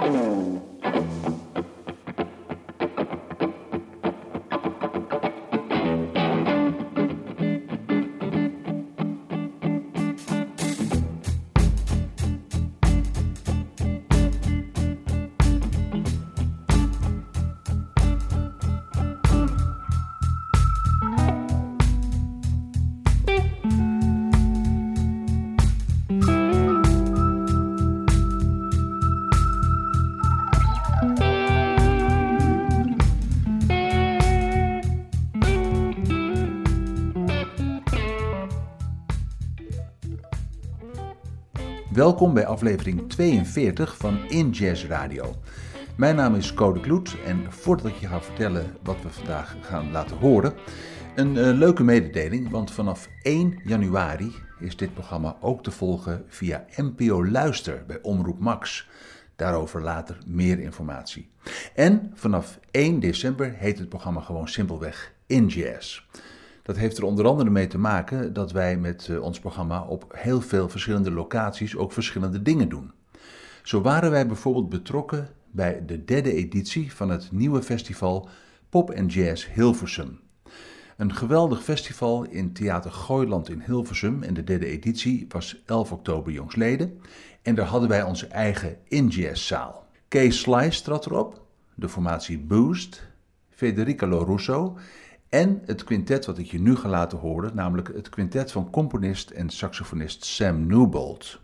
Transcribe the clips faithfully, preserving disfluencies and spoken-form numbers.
Welkom bij aflevering tweeënveertig van In Jazz Radio. Mijn naam is Code Kloet en voordat ik je ga vertellen wat we vandaag gaan laten horen, een uh, leuke mededeling, want vanaf één januari is dit programma ook te volgen via N P O Luister bij Omroep Max. Daarover later meer informatie. En vanaf één december heet het programma gewoon simpelweg In Jazz. Dat heeft er onder andere mee te maken dat wij met uh, ons programma op heel veel verschillende locaties ook verschillende dingen doen. Zo waren wij bijvoorbeeld betrokken bij de derde editie van het nieuwe festival Pop en Jazz Hilversum. Een geweldig festival in Theater Gooiland in Hilversum en de derde editie was elf oktober jongstleden. En daar hadden wij onze eigen In Jazz zaal. Kees Slice trad erop, de formatie Boost, Federica Lorusso en het quintet wat ik je nu ga laten horen, namelijk het quintet van componist en saxofonist Sam Newbold.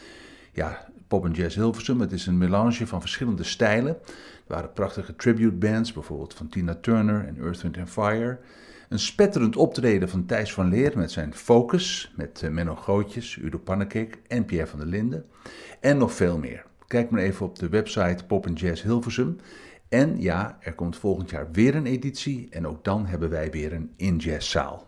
Ja, Pop en Jazz Hilversum, het is een melange van verschillende stijlen. Er waren prachtige tribute bands, bijvoorbeeld van Tina Turner en Earth, Wind and Fire. Een spetterend optreden van Thijs van Leer met zijn Focus, met Menno Gootjes, Udo Pannekeek en Pierre van der Linden. En nog veel meer. Kijk maar even op de website Pop en Jazz Hilversum. En ja, er komt volgend jaar weer een editie en ook dan hebben wij weer een In Jazz zaal.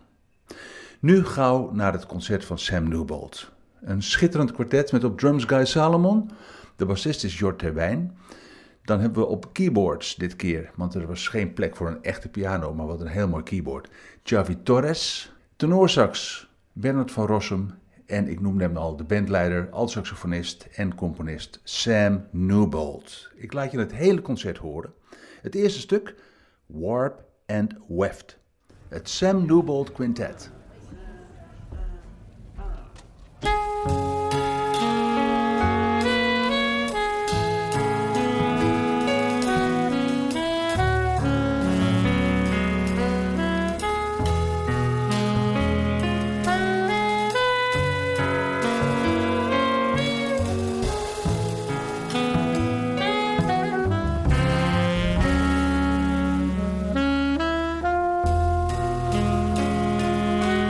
Nu gauw naar het concert van Sam Newbold. Een schitterend kwartet met op drums Guy Salomon, de bassist is Jort Terwijn. Dan hebben we op keyboards dit keer, want er was geen plek voor een echte piano, maar wat een heel mooi keyboard. Xavi Torres, tenorsax Bernard van Rossum en ik noemde hem al de bandleider, alt-saxofonist en componist Sam Newbold. Ik laat je het hele concert horen. Het eerste stuk, Warp and Weft. Het Sam Newbold Quintet. Thank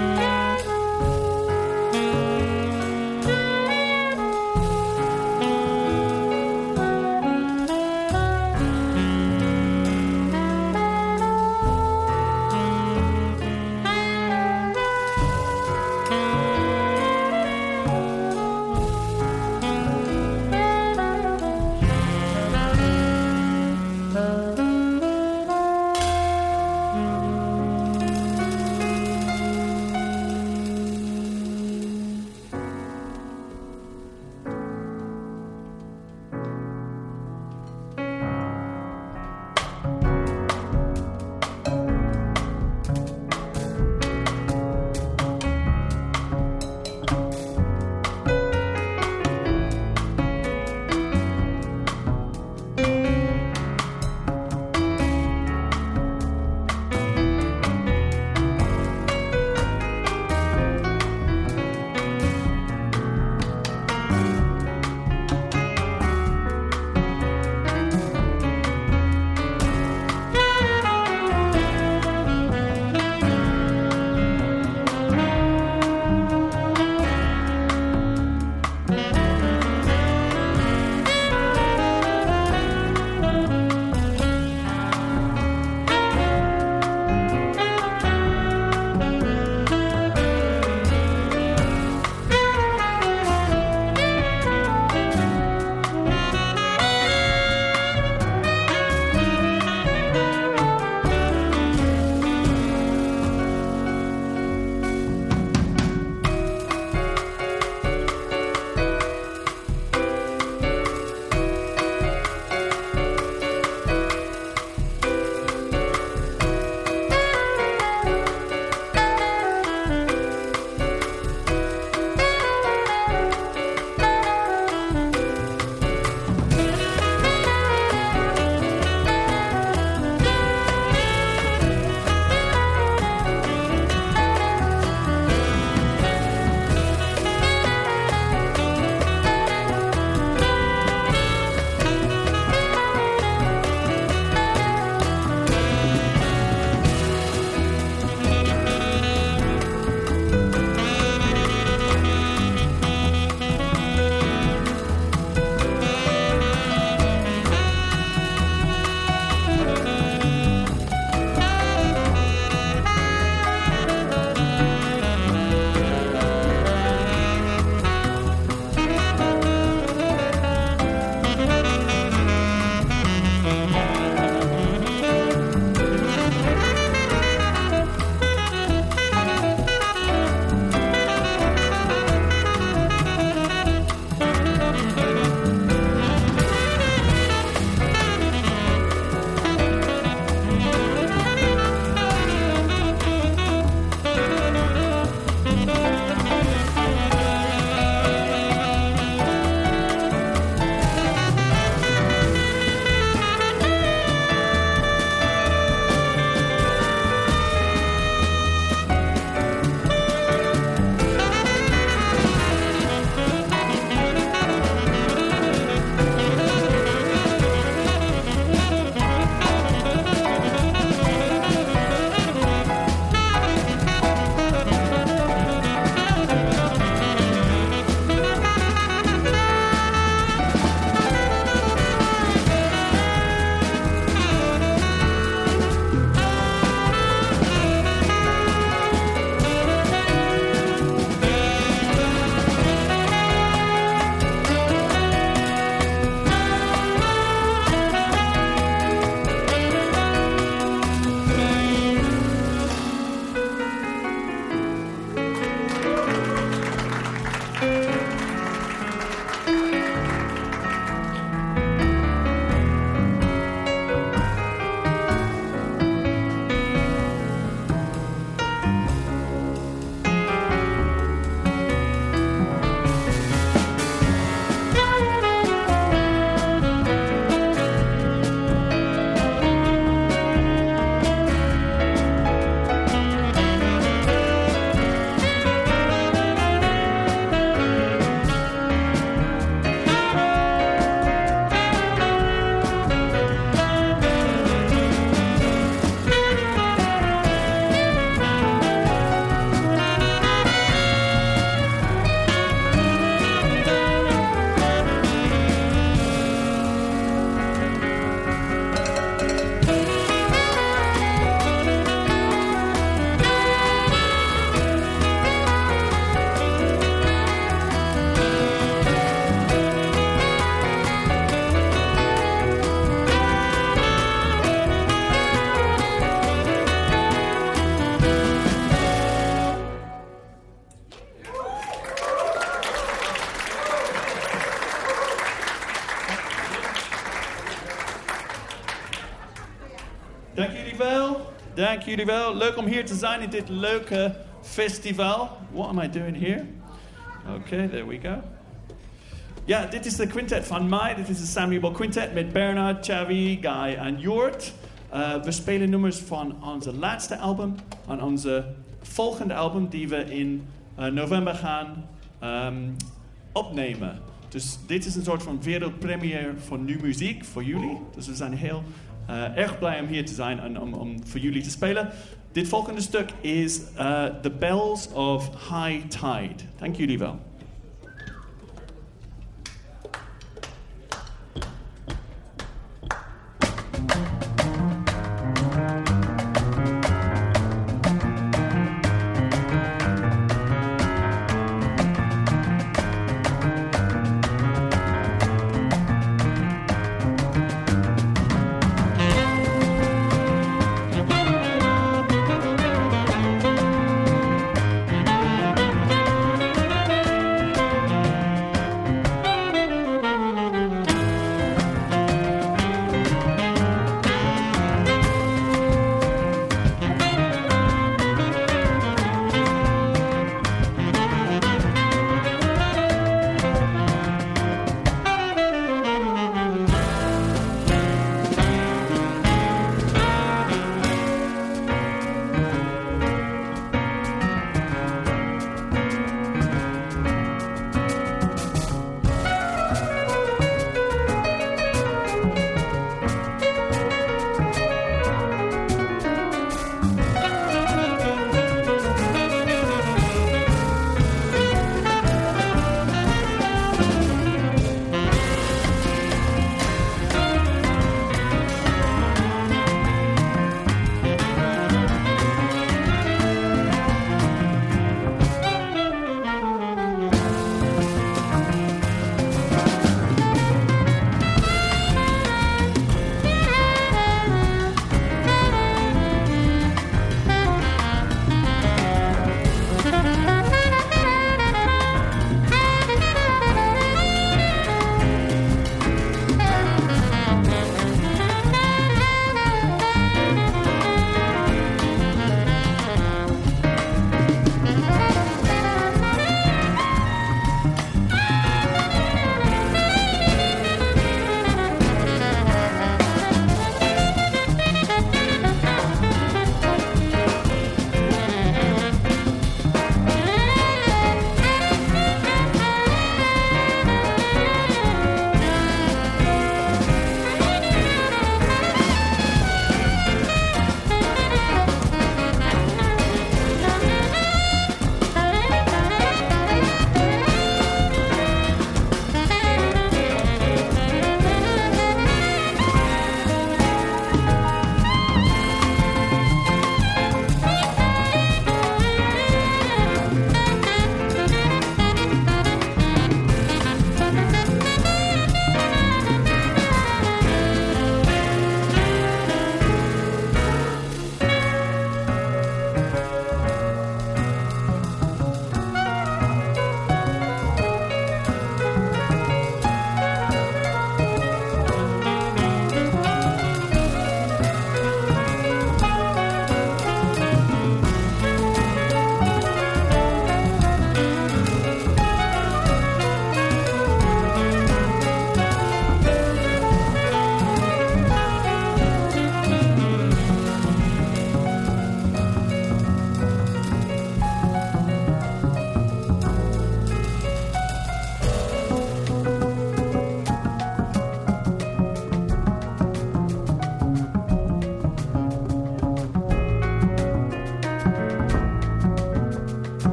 Dank jullie wel. Dank jullie wel. Leuk om hier te zijn in dit leuke festival. What am I doing here? Okay, there we go. Ja, dit is de quintet van mij. Dit is de Samuel Quintet met Bernard, Xavi, Guy en Jort. Uh, we spelen nummers van onze laatste album en onze volgende album die we in uh, november gaan um, opnemen. Dus dit is een soort van wereldpremière voor nu muziek voor jullie. Dus we zijn heel uh, erg blij om hier te zijn en om, om voor jullie te spelen. Dit volgende stuk is uh, The Bells of High Tide. Dank jullie wel.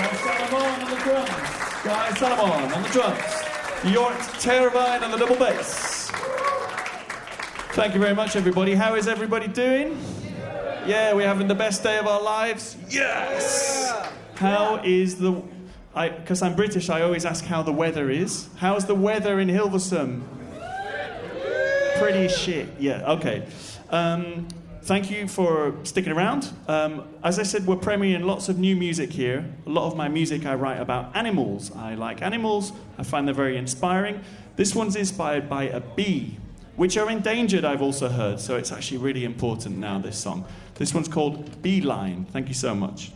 Guy Salomon on the drums. Guy Salomon on the drums. Jort Terwijn on the double bass. Thank you very much, everybody. How is everybody doing? Yeah, we're having the best day of our lives? Yes! How is the... Because I'm British, I always ask how the weather is. How's the weather in Hilversum? Pretty shit. Yeah, okay. Um, thank you for sticking around. Um, as I said, we're premiering lots of new music here. A lot of my music I write about animals. I like animals. I find them very inspiring. This one's inspired by a bee, which are endangered, I've also heard. So it's actually really important now, this song. This one's called Beeline. Thank you so much.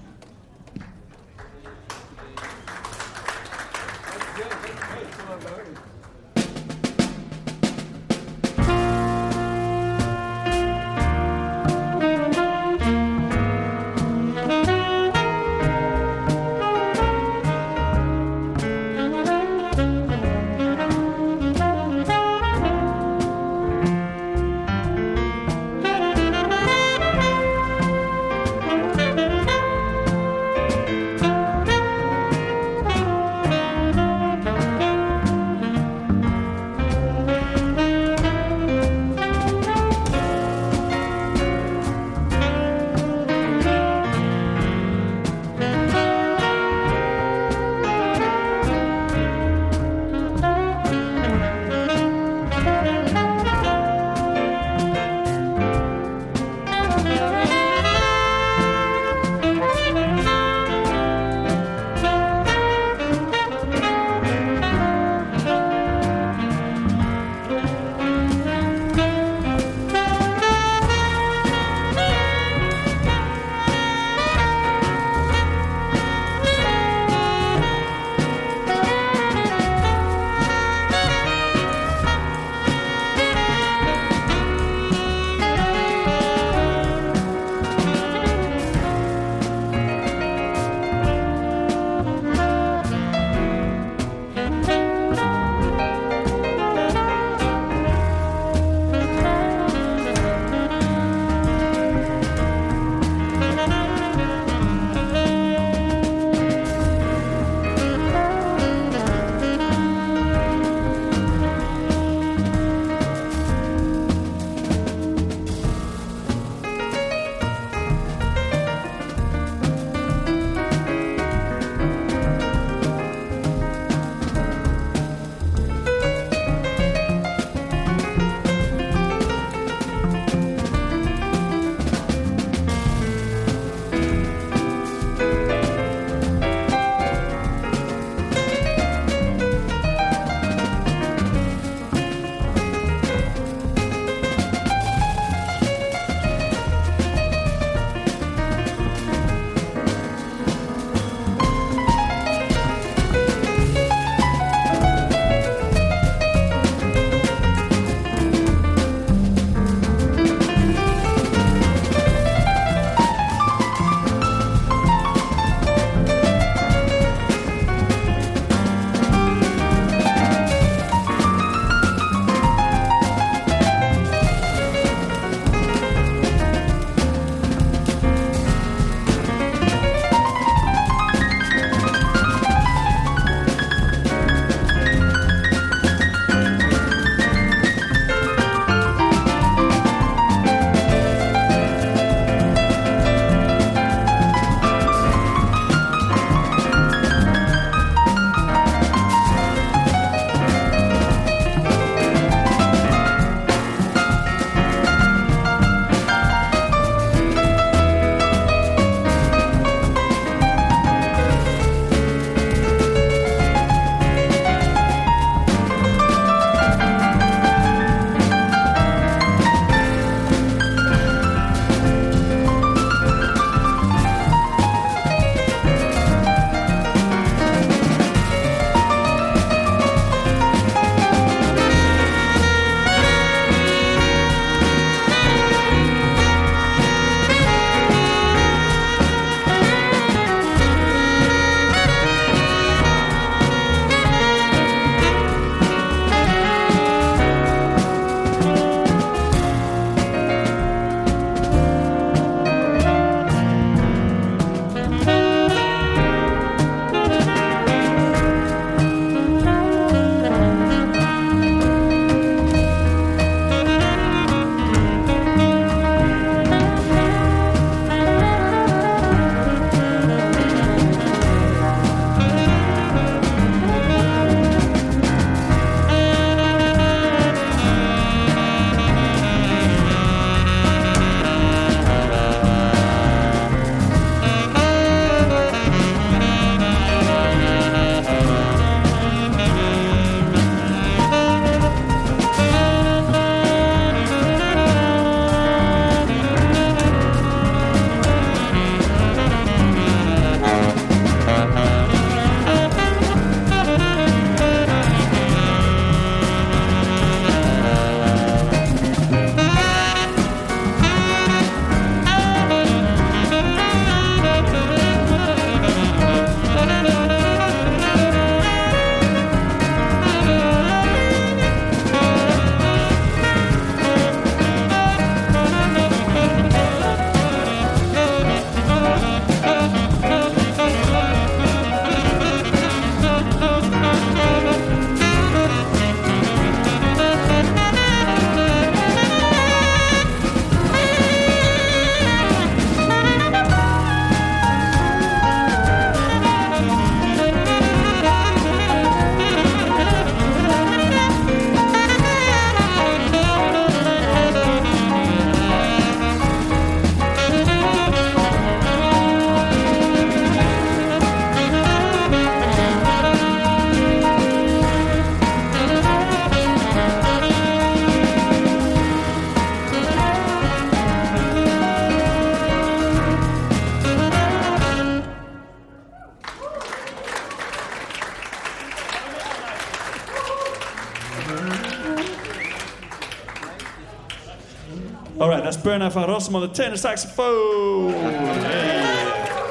All right, that's Bernard van Rossum on the tenor saxophone. Hey.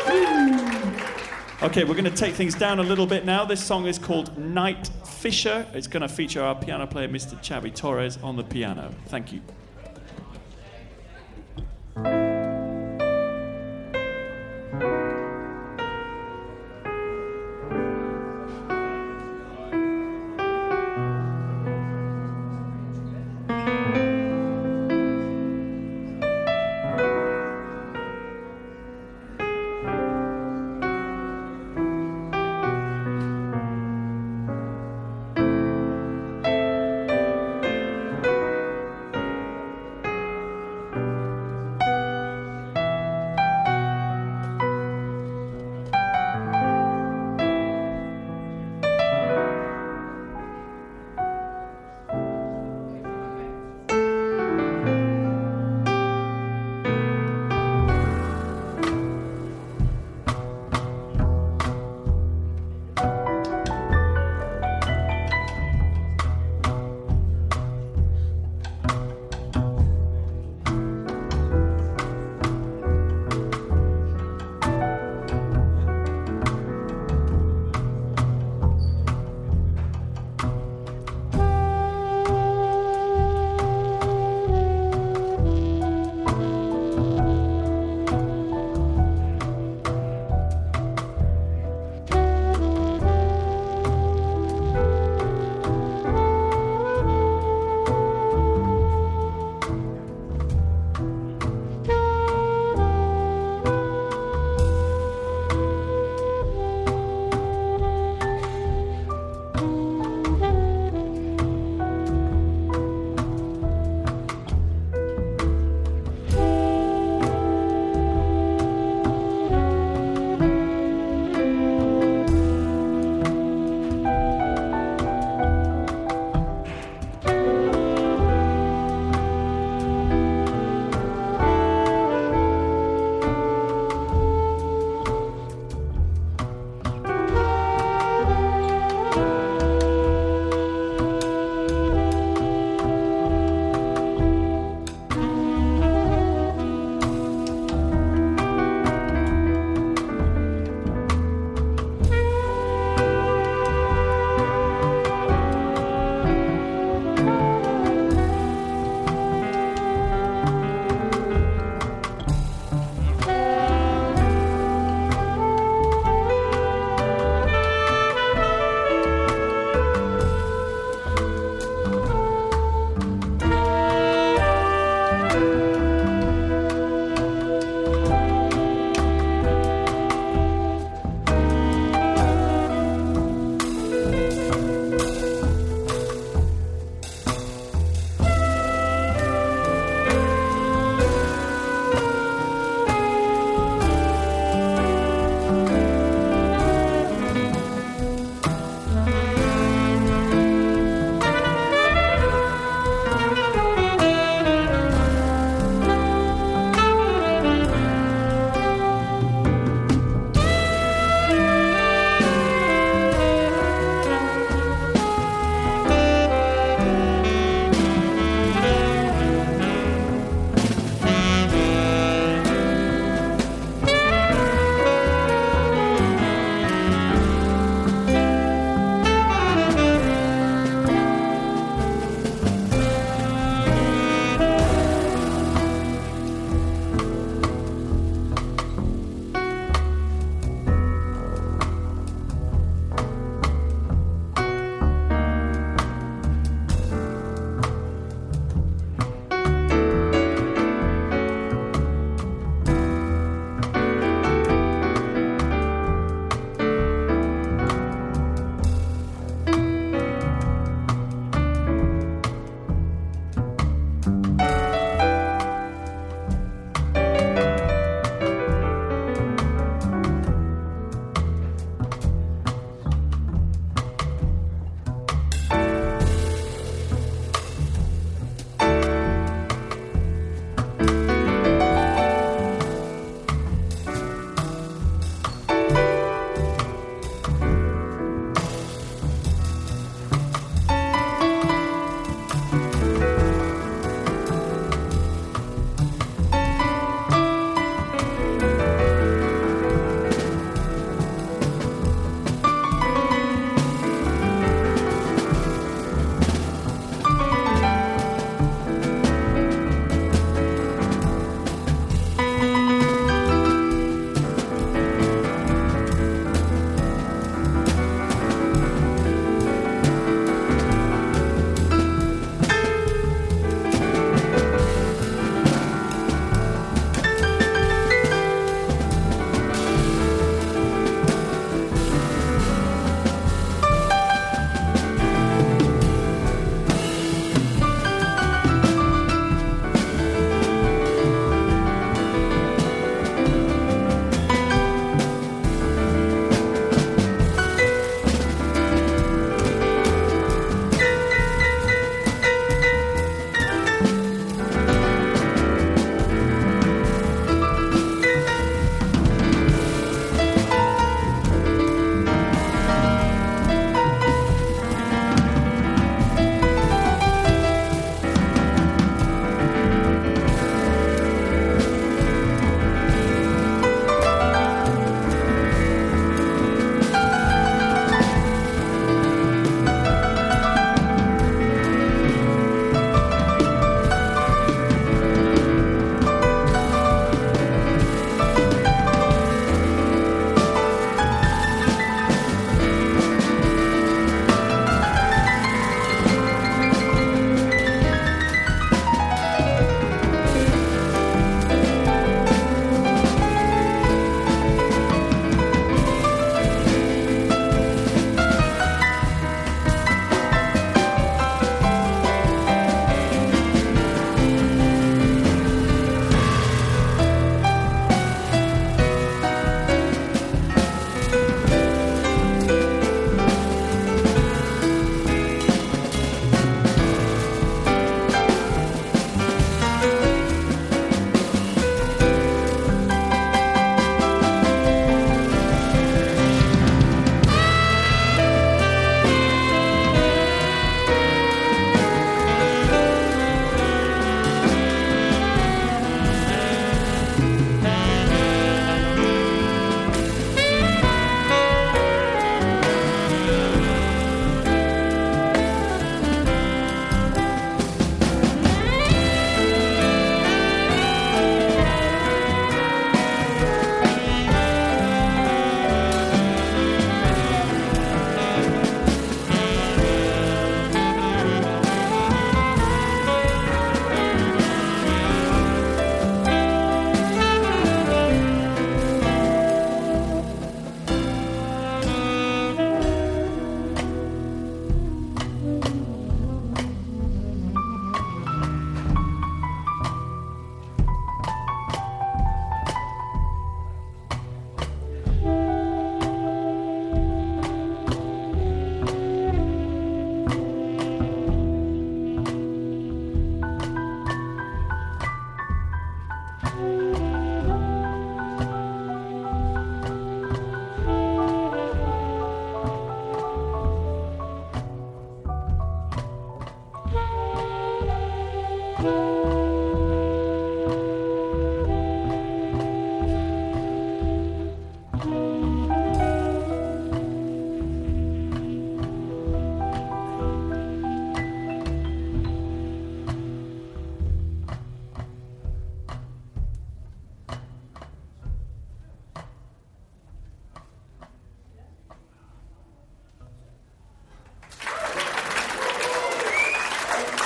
Okay, we're going to take things down a little bit now. This song is called Night Fisher. It's going to feature our piano player, Mister Xavi Torres, on the piano. Thank you.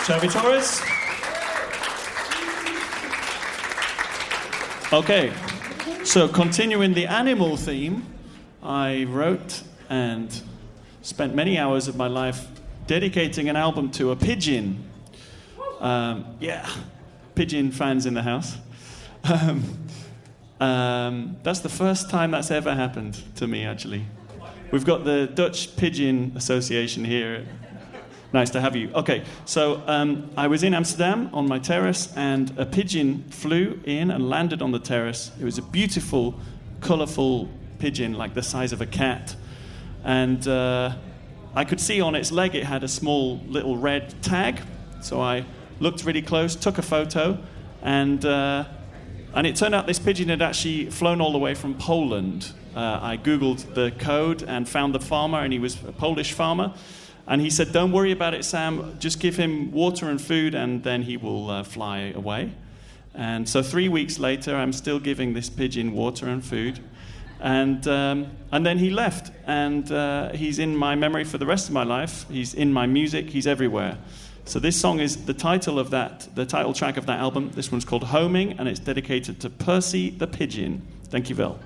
Toby Torres. Okay, so continuing the animal theme, I wrote and spent many hours of my life dedicating an album to a pigeon. Um, yeah, pigeon fans in the house. Um, um, that's the first time that's ever happened to me, actually. We've got the Dutch Pigeon Association here. Nice to have you. Okay, so um, I was in Amsterdam on my terrace, and a pigeon flew in and landed on the terrace. It was a beautiful, colourful pigeon, like the size of a cat. And uh, I could see on its leg it had a small little red tag. So I looked really close, took a photo, and uh, and it turned out this pigeon had actually flown all the way from Poland. Uh, I Googled the code and found the farmer, and he was a Polish farmer. And he said, don't worry about it, Sam. Just give him water and food, and then he will uh, fly away. And so three weeks later, I'm still giving this pigeon water and food. And um, and then he left. And uh, he's in my memory for the rest of my life. He's in my music. He's everywhere. So this song is the title of that, the title track of that album. This one's called Homing, and it's dedicated to Percy the pigeon. Thank you, Vel.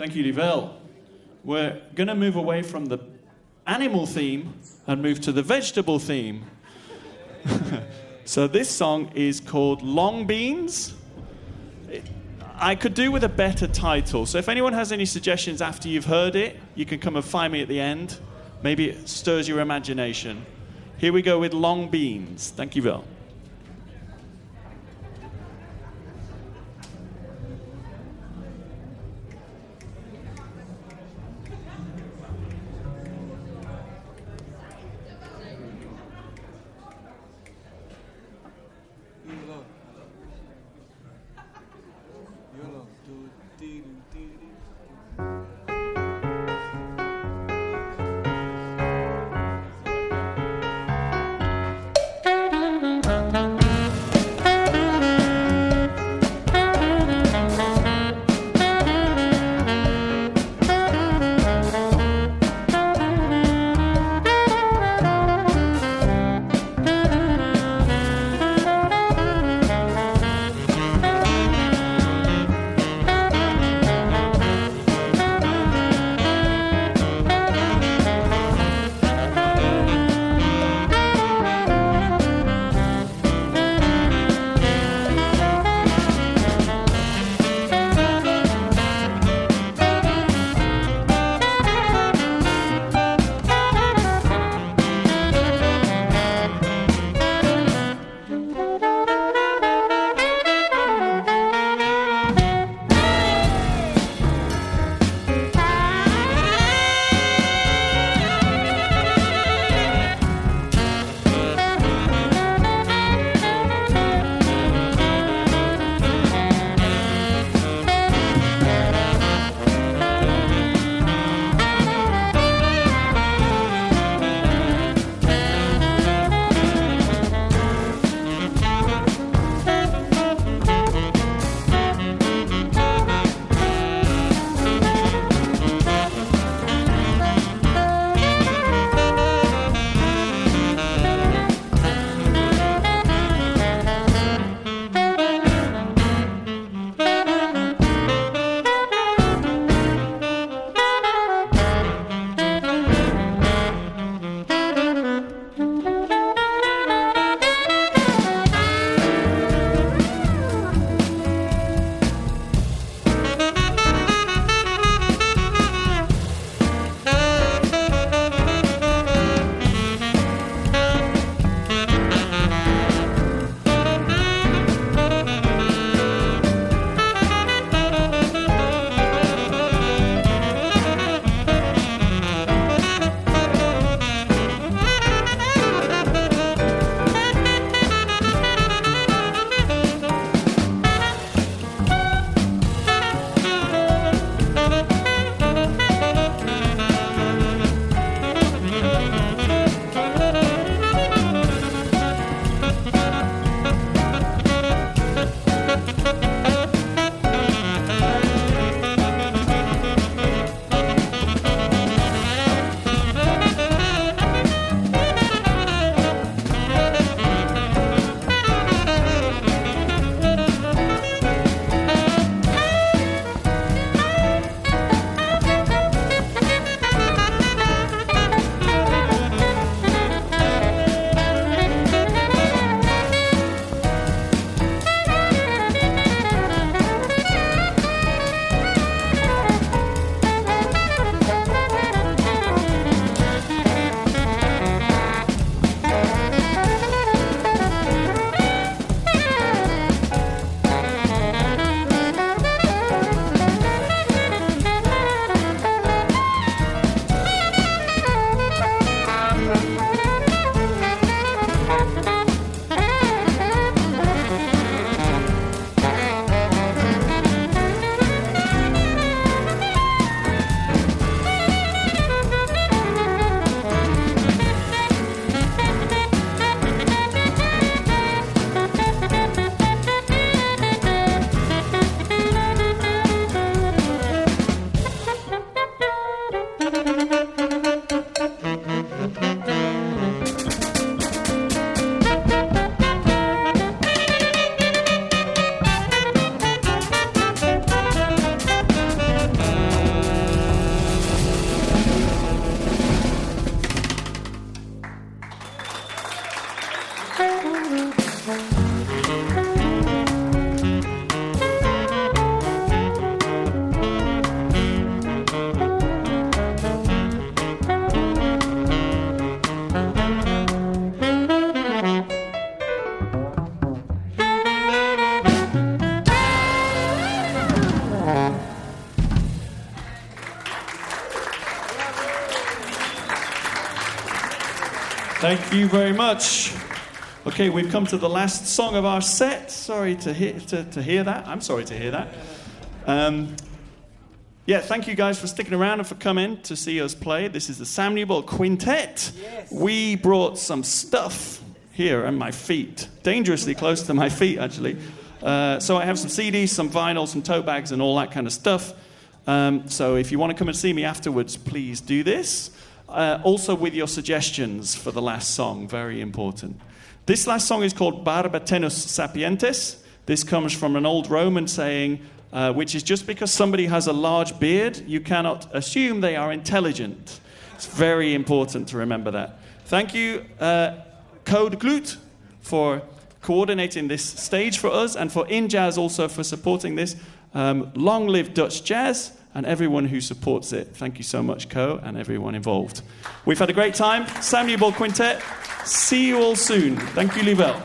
Dank jullie wel. We're going to move away from the animal theme and move to the vegetable theme. So this song is called Long Beans. I could do with a better title. So if anyone has any suggestions after you've heard it, you can come and find me at the end. Maybe it stirs your imagination. Here we go with Long Beans. Dank je wel. Thank you very much. Okay, we've come to the last song of our set. Sorry to hear, to, to hear that. I'm sorry to hear that. Um, yeah, thank you guys for sticking around and for coming to see us play. This is the Sam Newbold Quintet. Yes. We brought some stuff here on my feet. Dangerously close to my feet, actually. Uh, so I have some C Ds, some vinyl, some tote bags, and all that kind of stuff. Um, so if you want to come and see me afterwards, please do this. Uh, also with your suggestions for the last song, very important. This last song is called Barba Tenus Sapientes. This comes from an old Roman saying, uh, which is just because somebody has a large beard, you cannot assume they are intelligent. It's very important to remember that. Thank you, uh, Code Glut, for coordinating this stage for us, and for In Jazz also for supporting this. Um, long live Dutch jazz, and everyone who supports it. Thank you so much, Co, and everyone involved. We've had a great time. Sam Newbold Quintet. See you all soon. Thank you, Livel.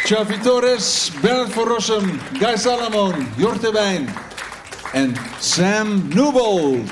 Xavi Torres, Bernard van Rossum, Guy Salamon, Jorte Wijn en Sam Newbold.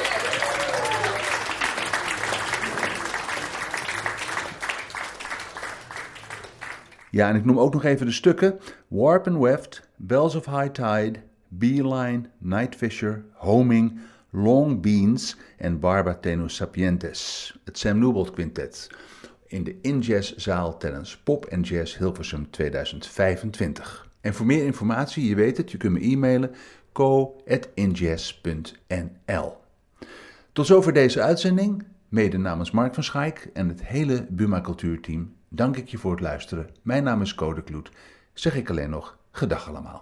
Ja, en ik noem ook nog even de stukken. Warp and Weft, Bells of High Tide, Beeline, Night Fisher, Homing, Long Beans en Barba Tenus Sapientes. Het Sam Newbold Quintet. In de InJazz-zaal tijdens Pop en Jazz Hilversum tweeduizend vijfentwintig. En voor meer informatie, je weet het, je kunt me e-mailen co at injazz punt n l. Tot zover deze uitzending. Mede namens Mark van Schaik en het hele Buma Cultuurteam dank ik je voor het luisteren. Mijn naam is Code Kloet. Zeg ik alleen nog gedag allemaal.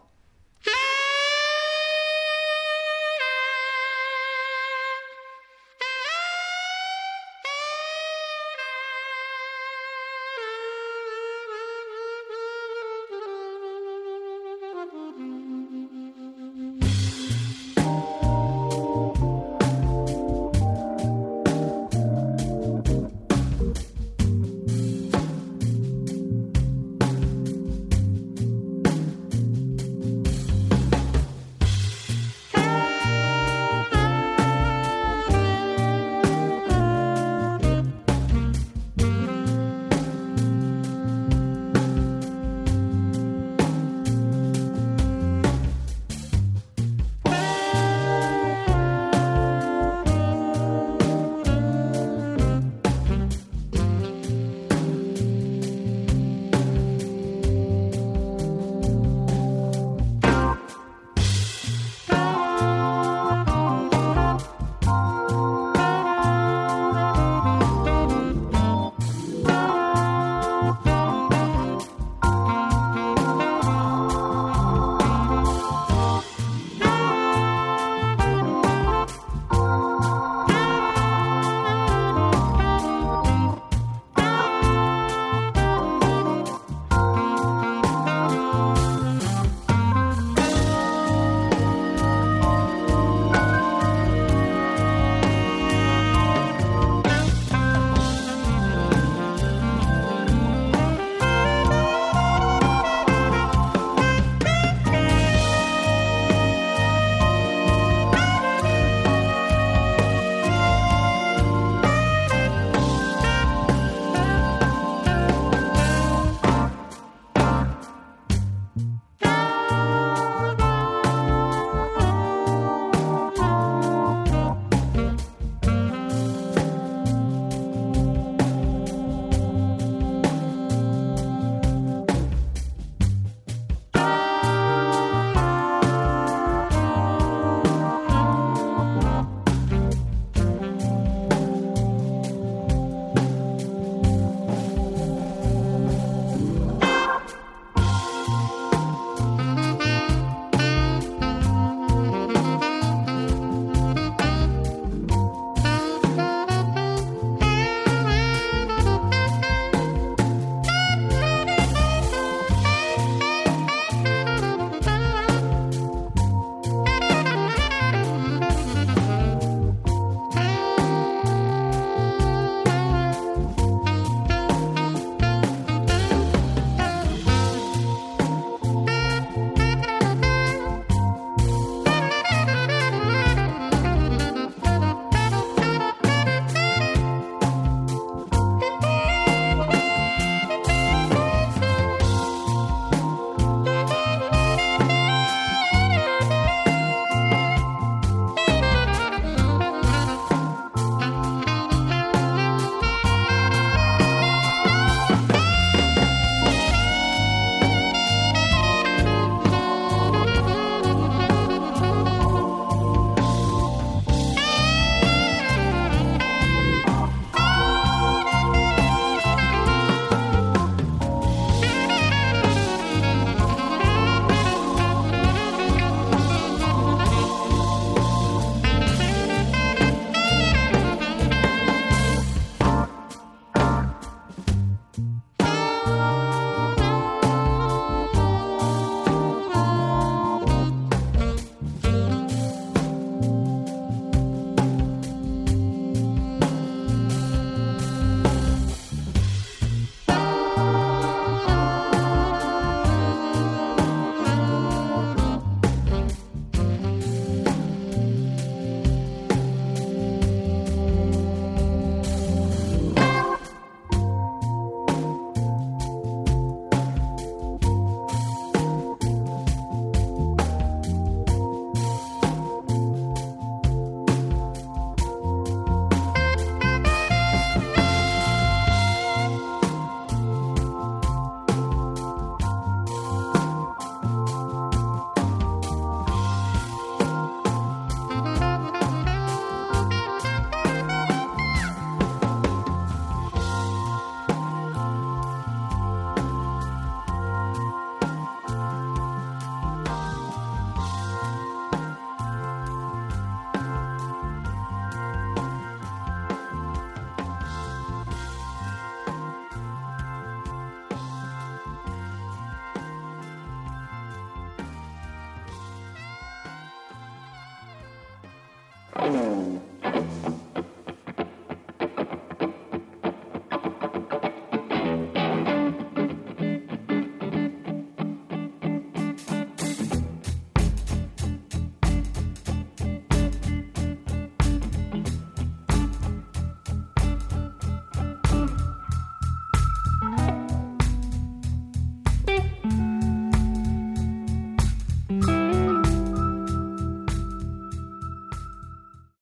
Thank you.